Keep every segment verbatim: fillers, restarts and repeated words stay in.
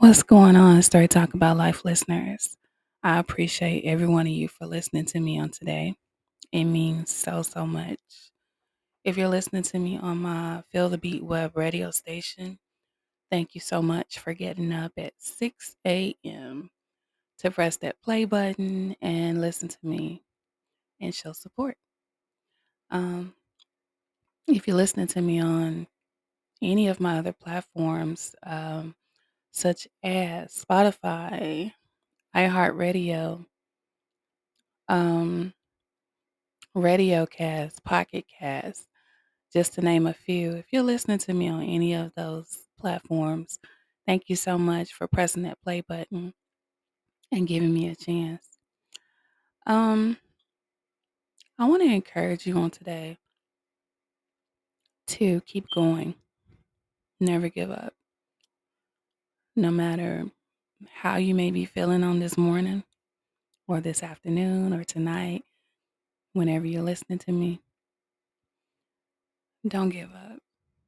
What's going on, Story Talk About Life listeners? I appreciate every one of you for listening to me on today. It means so, so much. If you're listening to me on my Feel the Beat web radio station, thank you so much for getting up at six a.m. to press that play button and listen to me and show support. Um, if you're listening to me on any of my other platforms, um, such as Spotify, iHeartRadio, um, Radio Cast, Pocket Cast, just to name a few. If you're listening to me on any of those platforms, thank you so much for pressing that play button and giving me a chance. Um, I want to encourage you on today to keep going. Never give up. No matter how you may be feeling on this morning or this afternoon or tonight, whenever you're listening to me, don't give up.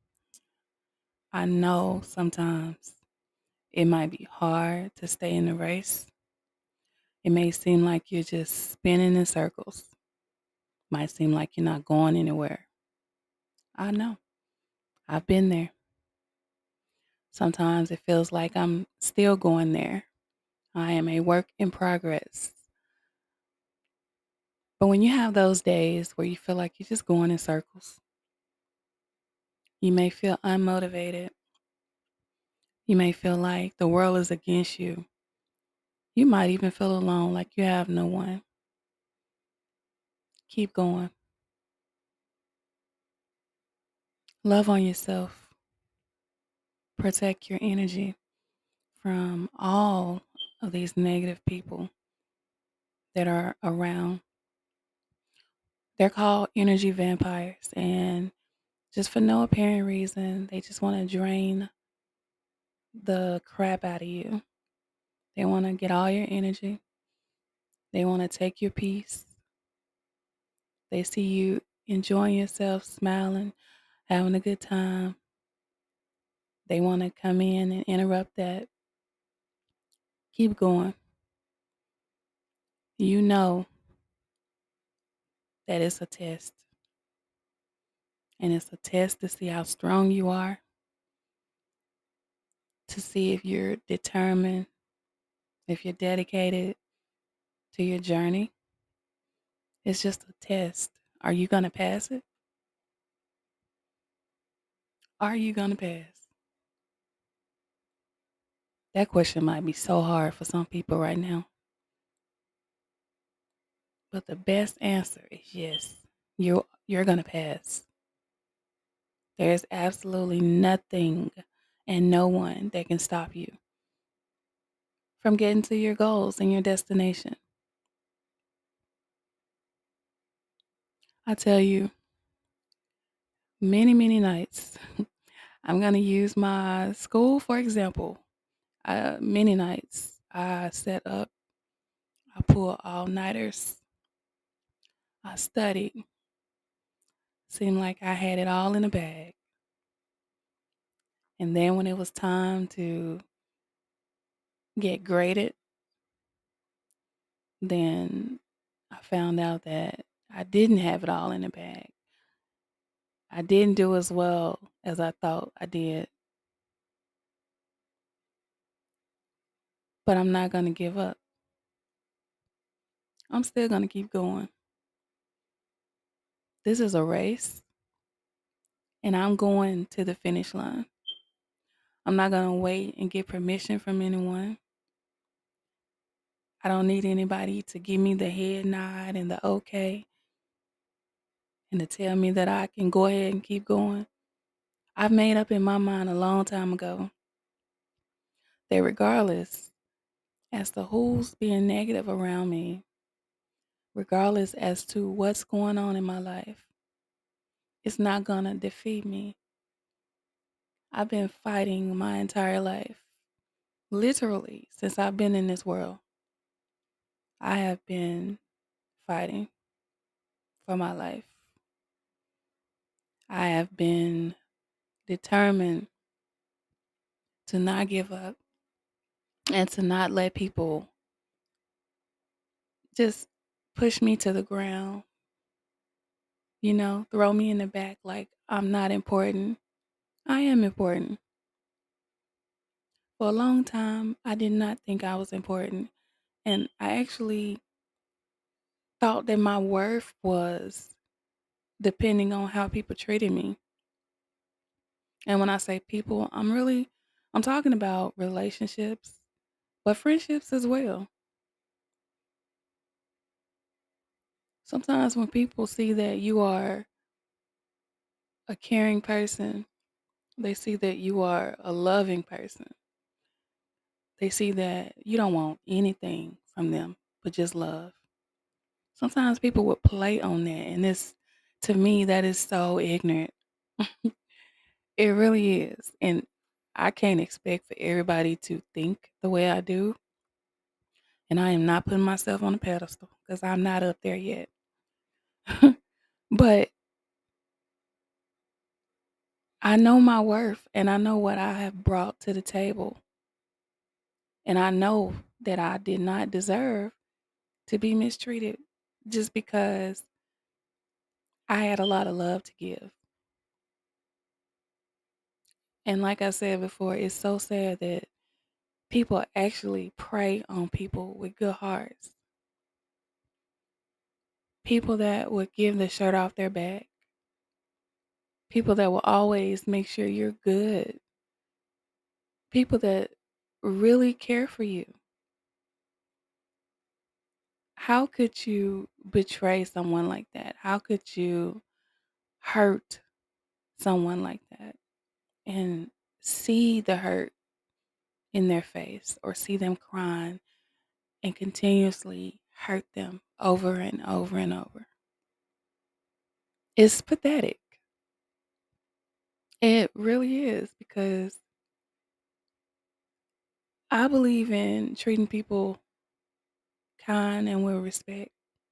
I know sometimes it might be hard to stay in the race. It may seem like you're just spinning in circles. Might seem like you're not going anywhere. I know. I've been there. Sometimes it feels like I'm still going there. I am a work in progress. But when you have those days where you feel like you're just going in circles, you may feel unmotivated. You may feel like the world is against you. You might even feel alone, like you have no one. Keep going. Love on yourself. Protect your energy from all of these negative people that are around. They're called energy vampires, and just for no apparent reason, they just want to drain the crap out of you. They want to get all your energy. They want to take your peace. They see you enjoying yourself, smiling, having a good time. They want to come in and interrupt that. Keep going. You know that it's a test, and it's a test to see how strong you are, to see if you're determined, if you're dedicated to your journey. It's just a test. Are you going to pass it? Are you going to pass? That question might be so hard for some people right now. But the best answer is yes. You're you're going to pass. There's absolutely nothing and no one that can stop you from getting to your goals and your destination. I tell you, many, many nights, I'm going to use my school for example. Uh, many nights I set up, I pull all nighters, I studied. Seemed like I had it all in a bag. And then when it was time to get graded, then I found out that I didn't have it all in the bag. I didn't do as well as I thought I did, but I'm not going to give up. I'm still going to keep going. This is a race, and I'm going to the finish line. I'm not going to wait and get permission from anyone. I don't need anybody to give me the head nod and the okay and to tell me that I can go ahead and keep going. I've made up in my mind a long time ago that regardless as to who's being negative around me, regardless as to what's going on in my life, it's not gonna defeat me. I've been fighting my entire life, literally, since I've been in this world. I have been fighting for my life. I have been determined to not give up. and to not let people just push me to the ground, you know, throw me in the back like I'm not important. I am important. For a long time, I did not think I was important. And I actually thought that my worth was depending on how people treated me. And when I say people, I'm really I'm talking about relationships, but friendships as well. Sometimes when people see that you are a caring person, they see that you are a loving person. They see that you don't want anything from them but just love. Sometimes people would play on that, and this to me that is so ignorant. It really is. And I can't expect for everybody to think the way I do. And I am not putting myself on a pedestal because I'm not up there yet. But I know my worth and I know what I have brought to the table. And I know that I did not deserve to be mistreated just because I had a lot of love to give. And like I said before, it's so sad that people actually prey on people with good hearts. People that would give the shirt off their back. People that will always make sure you're good. People that really care for you. How could you betray someone like that? How could you hurt someone like that and see the hurt in their face or see them crying and continuously hurt them over and over and over? It's pathetic. It really is because I believe in treating people kind and with respect.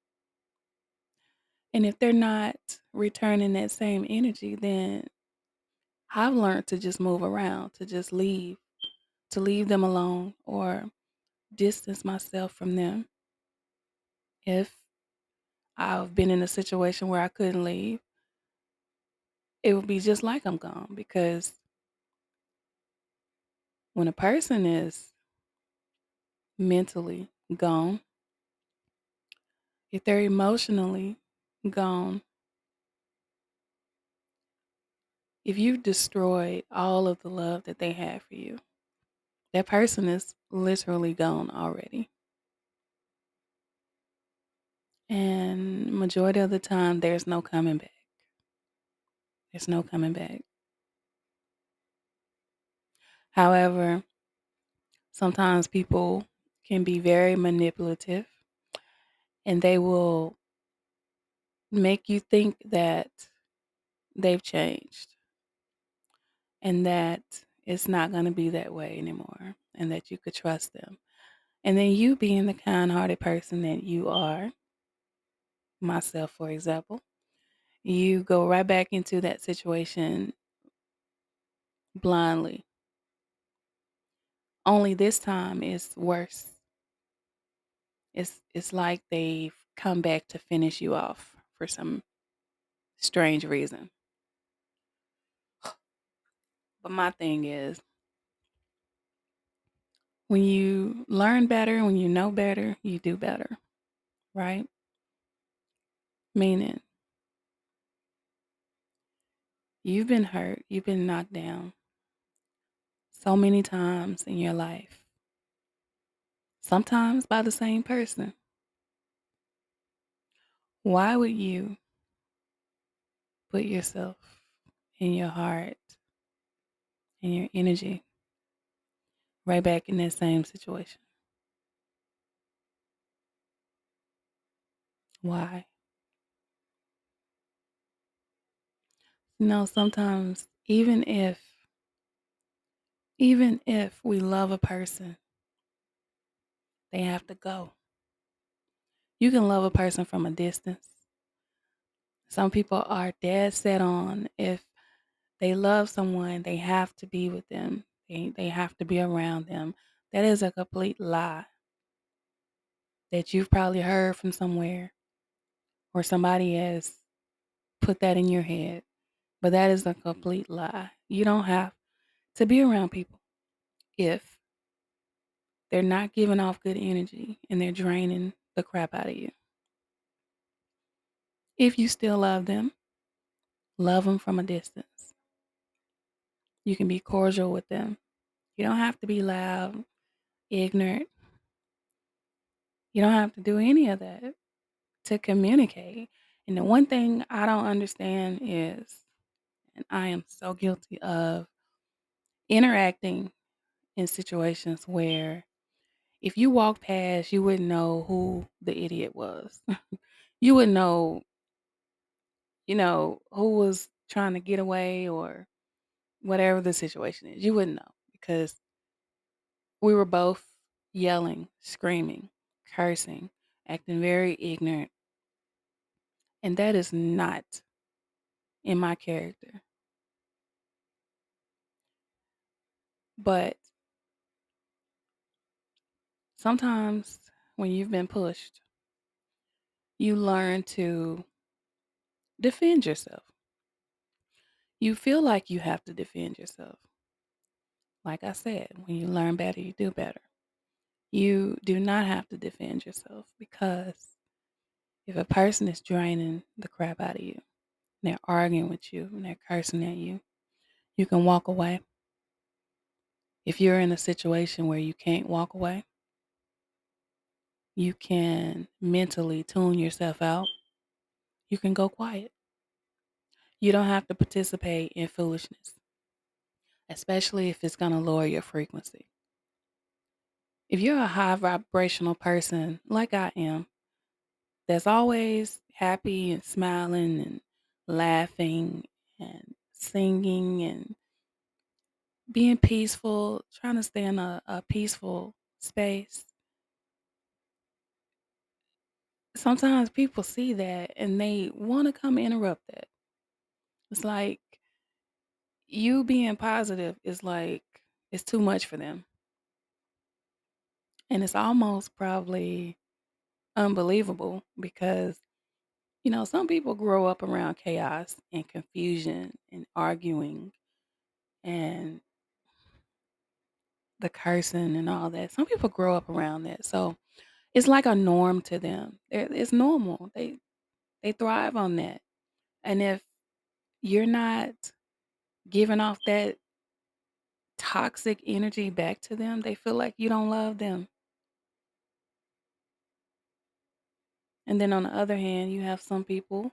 And if they're not returning that same energy, then I've learned to just move around, to just leave, to leave them alone or distance myself from them. If I've been in a situation where I couldn't leave, it would be just like I'm gone because when a person is mentally gone, if they're emotionally gone, if you destroyed all of the love that they had for you, that person is literally gone already. And majority of the time, there's no coming back. There's no coming back. However, sometimes people can be very manipulative and they will make you think that they've changed and that it's not going to be that way anymore and that you could trust them. And then you being the kind hearted person that you are, myself, for example, you go right back into that situation blindly. Only this time it's worse. It's it's like they've come back to finish you off for some strange reason. But my thing is, when you learn better, when you know better, you do better, right? Meaning, you've been hurt, you've been knocked down so many times in your life, sometimes by the same person. Why would you put yourself and your heart and your energy right back in that same situation? Why? You know, sometimes even if even if we love a person, they have to go. You can love a person from a distance. Some people are dead set on if they love someone, they have to be with them. They they have to be around them. That is a complete lie that you've probably heard from somewhere or somebody has put that in your head. But that is a complete lie. You don't have to be around people if they're not giving off good energy and they're draining the crap out of you. If you still love them, love them from a distance. You can be cordial with them. You don't have to be loud, ignorant. You don't have to do any of that to communicate. And the one thing I don't understand is, and I am so guilty of interacting in situations where if you walk past, you wouldn't know who the idiot was. You wouldn't know, you know, who was trying to get away or whatever the situation is. You wouldn't know because we were both yelling, screaming, cursing, acting very ignorant. And that is not in my character. But sometimes when you've been pushed, you learn to defend yourself. You feel like you have to defend yourself. Like I said, when you learn better, you do better. You do not have to defend yourself because if a person is draining the crap out of you, and they're arguing with you, and they're cursing at you, you can walk away. If you're in a situation where you can't walk away, you can mentally tune yourself out. You can go quiet. You don't have to participate in foolishness, especially if it's going to lower your frequency. If you're a high vibrational person like I am, that's always happy and smiling and laughing and singing and being peaceful, trying to stay in a, a peaceful space. Sometimes people see that and they want to come interrupt that. It's like you being positive is like it's too much for them. And it's almost probably unbelievable because, you know, some people grow up around chaos and confusion and arguing and the cursing and all that. Some people grow up around that. So it's like a norm to them. It- It's normal. They they thrive on that. And if you're not giving off that toxic energy back to them, they feel like you don't love them. And then on the other hand, you have some people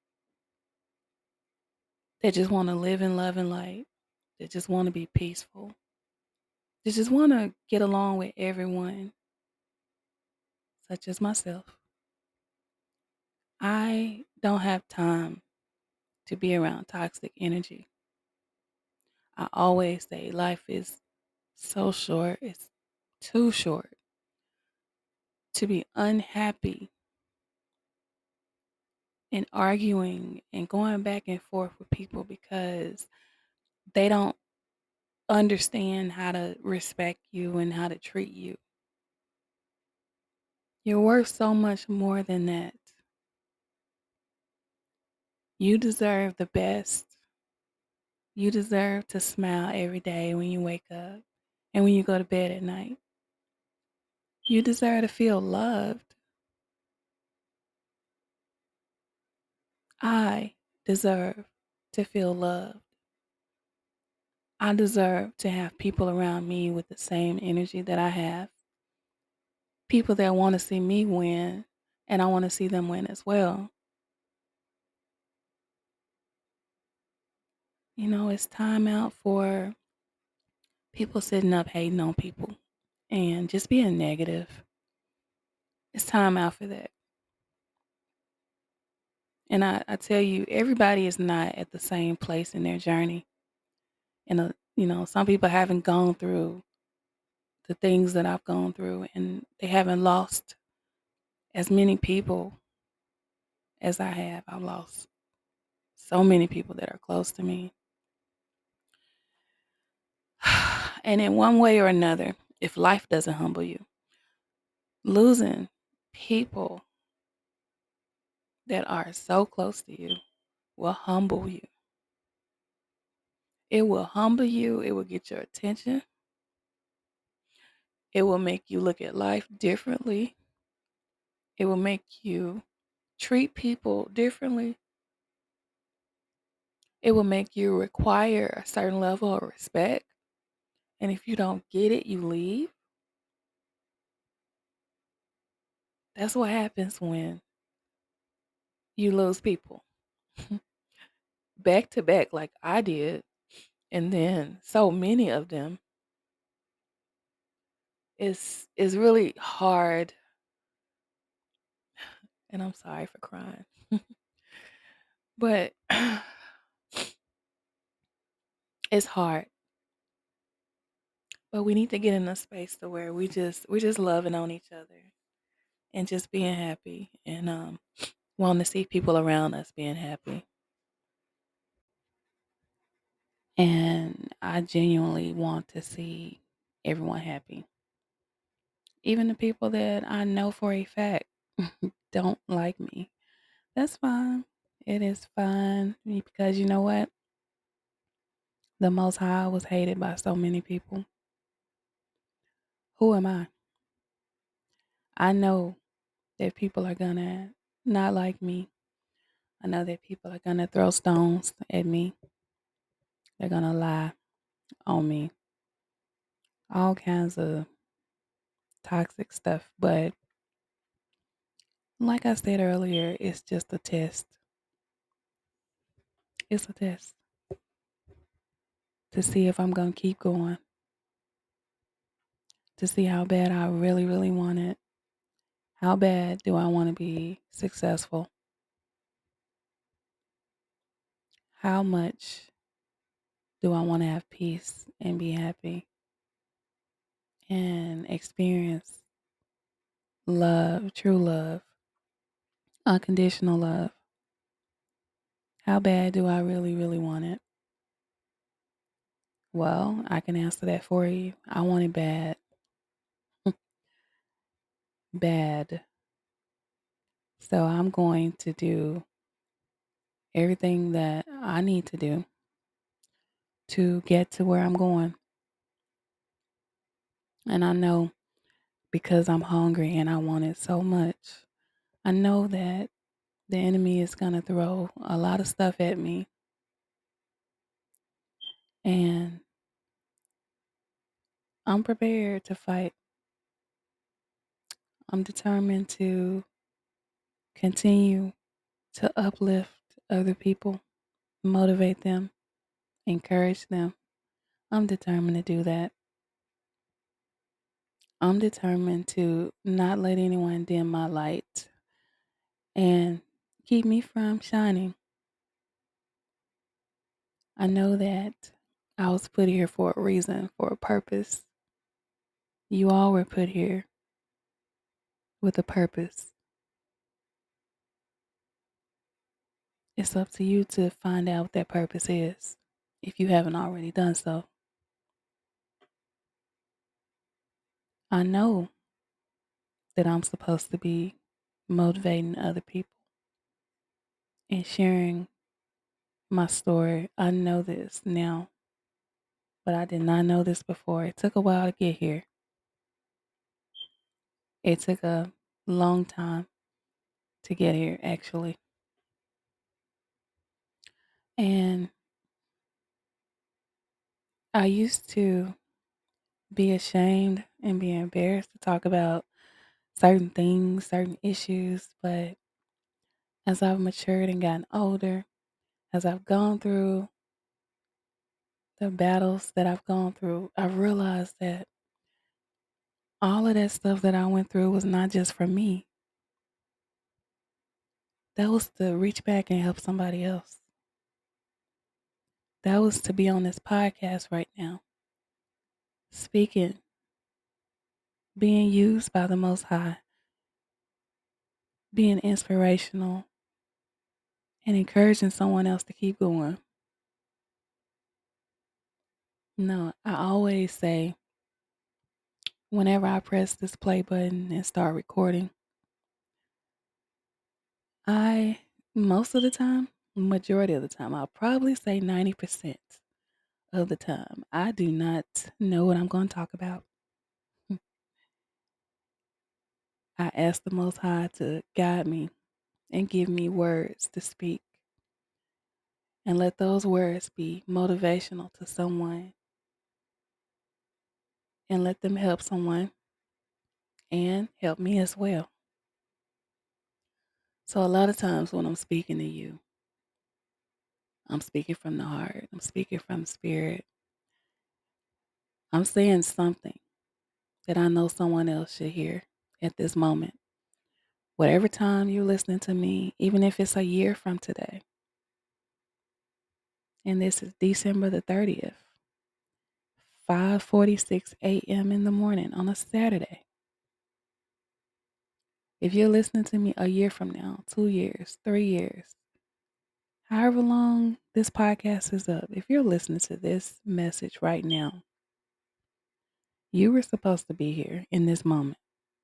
that just want to live in love and light. That just want to be peaceful. They just want to get along with everyone, such as myself. I don't have time to be around toxic energy. I always say life is so short, it's too short to be unhappy and arguing and going back and forth with people because they don't understand how to respect you and how to treat you. You're worth so much more than that. You deserve the best. You deserve to smile every day when you wake up and when you go to bed at night. You deserve to feel loved. I deserve to feel loved. I deserve to have people around me with the same energy that I have. People that want to see me win and I want to see them win as well. You know, it's time out for people sitting up hating on people and just being negative. It's time out for that. And I, I tell you, everybody is not at the same place in their journey. And, uh, you know, some people haven't gone through the things that I've gone through and they haven't lost as many people as I have. I've lost so many people that are close to me. And in one way or another, if life doesn't humble you. Losing people that are so close to you will humble you. It will humble you. It will get your attention. It will make you look at life differently. It will make you treat people differently. It will make you require a certain level of respect. And if you don't get it, you leave. That's what happens when you lose people back to back, like I did. And then so many of them. It's, it's really hard. And I'm sorry for crying. But it's hard. But we need to get in a space to where we just we're just loving on each other and just being happy and um wanting to see people around us being happy. And I genuinely want to see everyone happy. Even the people that I know for a fact don't like me. That's fine. It is fine because you know what? The Most High was hated by so many people. Who am I? I know that people are gonna not like me. I know that people are gonna throw stones at me. They're gonna lie on me. All kinds of toxic stuff. But like I said earlier, it's just a test. It's a test to see if I'm gonna keep going, to see how bad I really, really want it. How bad do I want to be successful? How much do I want to have peace and be happy and experience love, true love, unconditional love? How bad do I really, really want it? Well, I can answer that for you. I want it bad. Bad. So I'm going to do everything that I need to do to get to where I'm going. And I know because I'm hungry and I want it so much, I know that the enemy is going to throw a lot of stuff at me. And I'm prepared to fight. I'm determined to continue to uplift other people, motivate them, encourage them. I'm determined to do that. I'm determined to not let anyone dim my light and keep me from shining. I know that I was put here for a reason, for a purpose. You all were put here with a purpose. It's up to you to find out what that purpose is if you haven't already done so. I know that I'm supposed to be motivating other people and sharing my story. I know this now, but I did not know this before. It took a while to get here. It took a long time to get here, actually. And I used to be ashamed and be embarrassed to talk about certain things, certain issues. But as I've matured and gotten older, as I've gone through the battles that I've gone through, I've realized that all of that stuff that I went through was not just for me. That was to reach back and help somebody else. That was to be on this podcast right now, speaking, being used by the Most High, being inspirational, and encouraging someone else to keep going. No, I always say whenever I press this play button and start recording, I, most of the time, majority of the time, I'll probably say ninety percent of the time, I do not know what I'm going to talk about. I ask the Most High to guide me and give me words to speak, and let those words be motivational to someone, and let them help someone and help me as well. So, a lot of times when I'm speaking to you, I'm speaking from the heart, I'm speaking from the spirit. I'm saying something that I know someone else should hear at this moment. Whatever time you're listening to me, even if it's a year from today, and this is December the thirtieth, five forty-six a.m. in the morning on a Saturday. If you're listening to me a year from now, two years, three years, however long this podcast is up, if you're listening to this message right now, you were supposed to be here in this moment.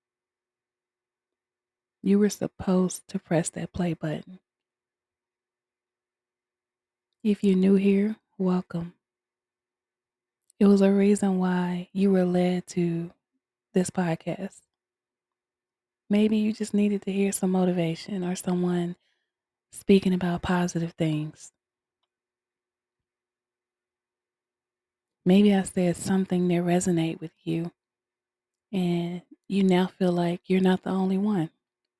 You were supposed to press that play button. If you're new here, welcome. It was a reason why you were led to this podcast. Maybe you just needed to hear some motivation or someone speaking about positive things. Maybe I said something that resonated with you and you now feel like you're not the only one.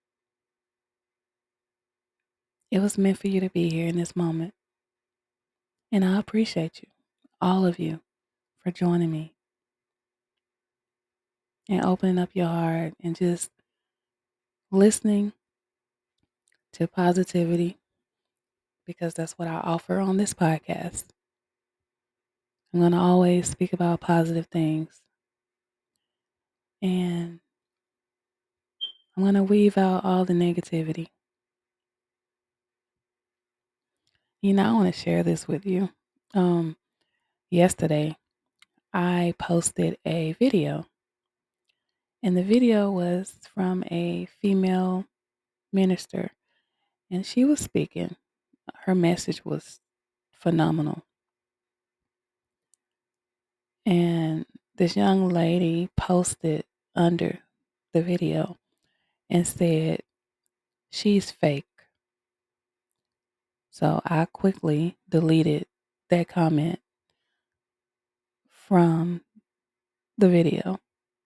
It was meant for you to be here in this moment. And I appreciate you, all of you, for joining me and opening up your heart and just listening to positivity, because that's what I offer on this podcast. I'm going to always speak about positive things. And I'm going to weave out all the negativity. You know, I want to share this with you. Um, yesterday, I posted a video, and the video was from a female minister, and she was speaking. Her message was phenomenal. And this young lady posted under the video and said, "She's fake." So I quickly deleted that comment from the video.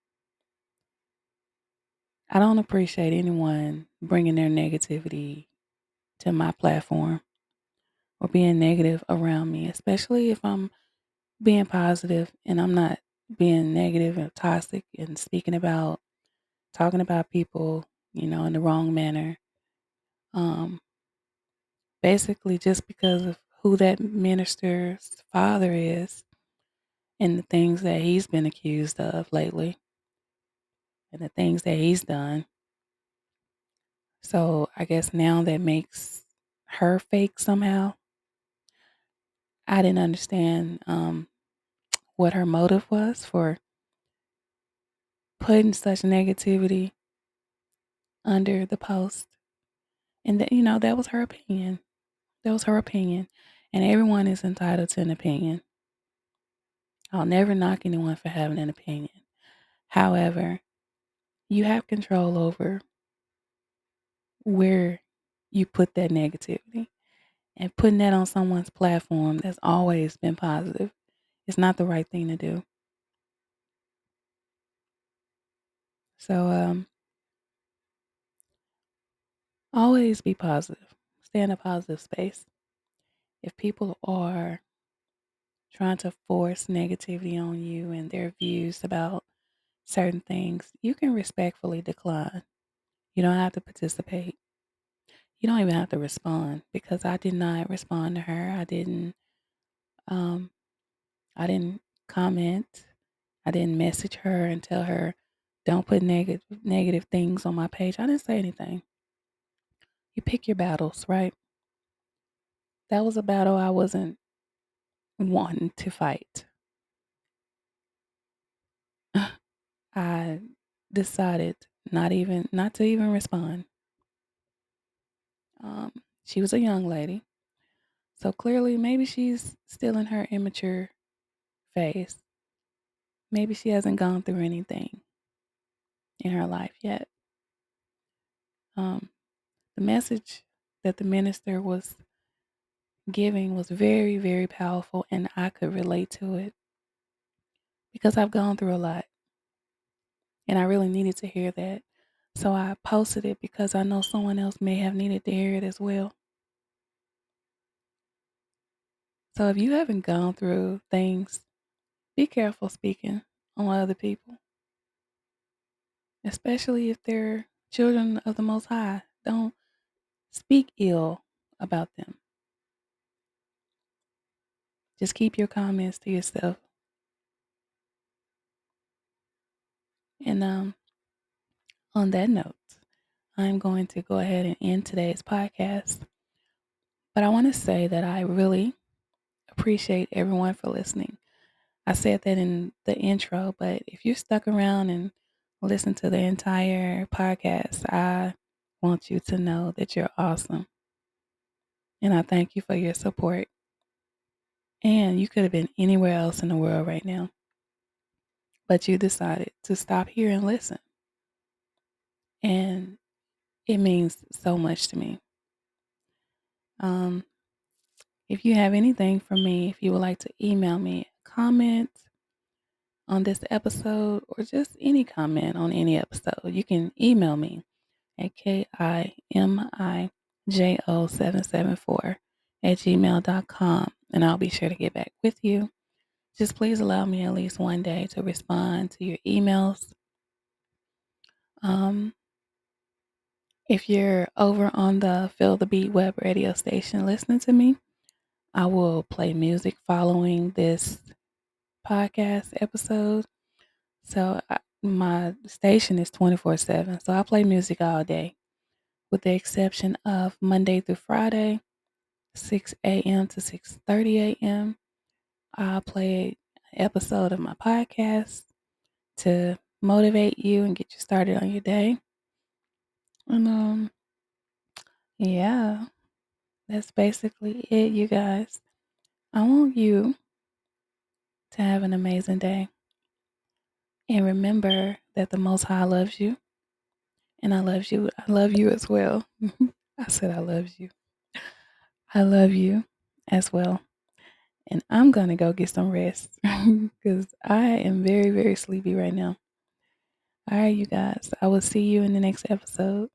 I don't appreciate anyone bringing their negativity to my platform or being negative around me, especially if I'm being positive and I'm not being negative and toxic and speaking about, talking about people, you know, in the wrong manner. Um, basically, just because of who that minister's father is and the things that he's been accused of lately and the things that he's done. So I guess now that makes her fake somehow. I didn't understand um, what her motive was for putting such negativity under the post. And that, you know, that was her opinion. That was her opinion. And everyone is entitled to an opinion. I'll never knock anyone for having an opinion. However, you have control over where you put that negativity. And putting that on someone's platform that's always been positive is not the right thing to do. So um, always be positive. Stay in a positive space. If people are trying to force negativity on you and their views about certain things, you can respectfully decline. You don't have to participate. You don't even have to respond, because I did not respond to her. I didn't um I didn't comment. I didn't message her and tell her don't put negative negative things on my page. I didn't say anything. You pick your battles, right? That was a battle I wasn't wanting to fight. I decided not even not to even respond. Um, she was a young lady, so clearly maybe she's still in her immature phase. Maybe she hasn't gone through anything in her life yet. Um, the message that the minister was giving was very, very powerful, and I could relate to it because I've gone through a lot, and I really needed to hear that. So I posted it because I know someone else may have needed to hear it as well. So if you haven't gone through things, be careful speaking on other people, especially if they're children of the Most High. Don't speak ill about them. Just keep your comments to yourself. And um, on that note, I'm going to go ahead and end today's podcast. But I want to say that I really appreciate everyone for listening. I said that in the intro, but if you're stuck around and listen to the entire podcast, I want you to know that you're awesome. And I thank you for your support. And you could have been anywhere else in the world right now, but you decided to stop here and listen. And it means so much to me. Um, if you have anything for me, if you would like to email me a comment on this episode or just any comment on any episode, you can email me at K I M I J O seven seven four at gmail dot com, and I'll be sure to get back with you. Just please allow me at least one day to respond to your emails. Um, if you're over on the Feel the Beat web radio station listening to me, I will play music following this podcast episode. So I, my station is twenty-four seven. So I play music all day, with the exception of Monday through Friday, six a.m. to six thirty a.m. I'll play an episode of my podcast to motivate you and get you started on your day. And um, yeah, that's basically it, you guys. I want you to have an amazing day. And remember that the Most High loves you. And I love you. I love you as well. I said I love you. I love you as well. And I'm going to go get some rest because I am very, very sleepy right now. All right, you guys. I will see you in the next episode.